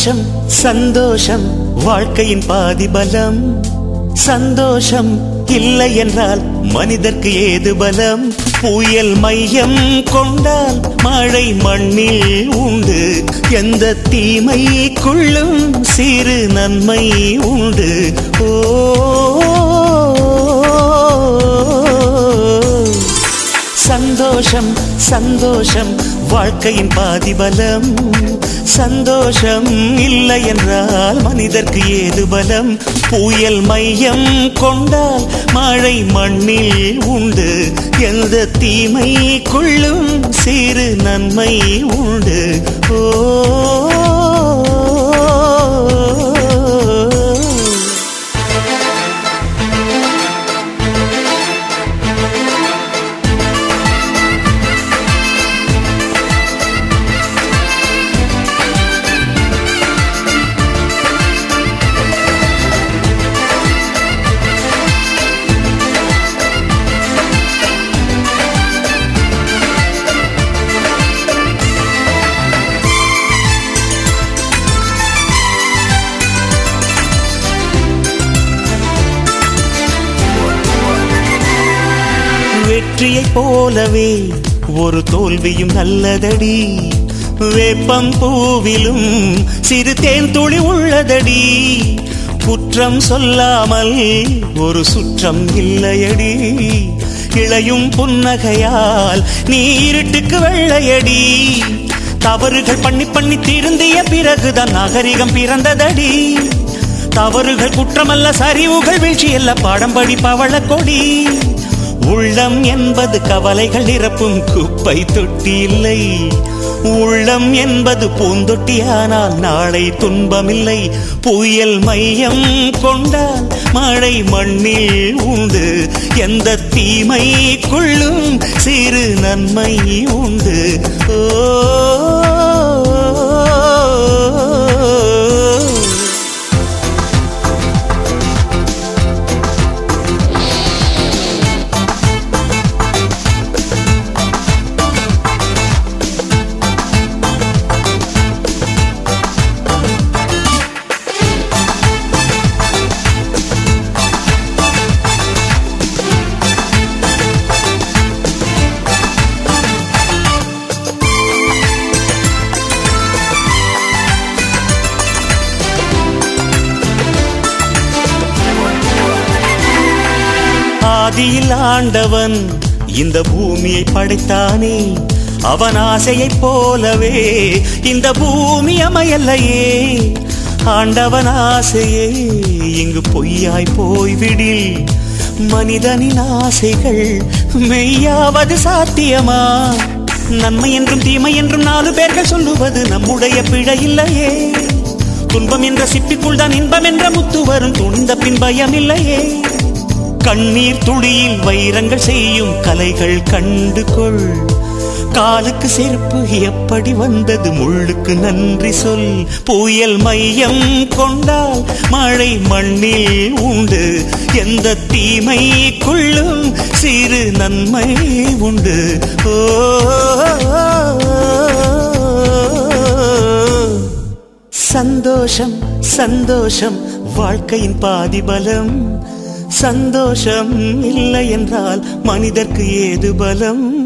சந்தோஷம் சந்தோஷம் வாழ்க்கையின் பாதி பலம். சந்தோஷம் இல்லை என்றால் மனிதர்க்கு ஏது பலம்? புயல் மையம் கொண்டால் மழை மண்ணில் உண்டு. எந்த தீமைக்குள்ளும் சிறு நன்மை உண்டு. ஓ சந்தோஷம் சந்தோஷம் வாழ்க்கையின் பாதி பலம். சந்தோஷம் இல்லை என்றால் மனிதர்க்கு ஏது பலம்? புயல் மையம் கொண்டால் மழை மண்ணில் உண்டு. எந்த தீமைக்குள்ளும் சிறு நன்மை உண்டு. ஓ வெற்றியைப் போலவே ஒரு தோல்வியும் நல்லதடி. வேப்பம் பூவிலும் சிறு தேன் துளி உள்ளதடி. குற்றம் சொல்லாமல் ஒரு சுற்றம் இல்லையடி. இளையும் புன்னகையால் நீ இருட்டுக்கு வெள்ளையடி. தவறுகள் பண்ணி பண்ணி திருந்திய பிறகுதான் நாகரிகம் பிறந்ததடி. தவறுகள் குற்றமல்ல, சரிவுகள் வீழ்ச்சியல்ல, பாடம் படி பவள கொடி. உள்ளம் என்பது கவலைகள் நிரப்பும் குப்பை தொட்டி இல்லை. உள்ளம் என்பது பூந்தொட்டியானால் நாளை துன்பமில்லை. புயல் மையம் கொண்டால் மழை மண்ணில் உண்டு. எந்த தீமைக்குள்ளும் சிறு நன்மை உண்டு. ஓ ஆதியில் ஆண்டவன் இந்த பூமியை படைத்தானே. அவன் ஆசையைப் போலவே இந்த பூமி அமையல்லையே. ஆண்டவன் ஆசையே இங்கு பொய்யாய் போய்விடில். மனிதனின் ஆசைகள் மெய்யாவது சாத்தியமா? நன்மை என்றும் தீமை என்றும் 4 பேர்கள் சொல்லுவது நம்முடைய பிழை இல்லையே. துன்பம் என்ற சிப்பிக்குள் தான் இன்பம் என்ற முத்து வரும். துணிந்த பின் பயம் இல்லையே. கண்ணீர் துளியில் வைரங்கள் செய்யும் கலைகள் கண்டு கொள். காலுக்கு செருப்பு எப்படி வந்தது, முள்ளுக்கு நன்றி சொல். புயல் மையம் கொண்டால் மழை மண்ணில் உண்டு. எந்த தீமைக்குள்ளும் சிறு நன்மை உண்டு. ஓ சந்தோஷம் சந்தோஷம் வாழ்க்கையின் பாதி பலம். சந்தோஷம் இல்லை என்றால் மனிதர்க்கு ஏது பலம்?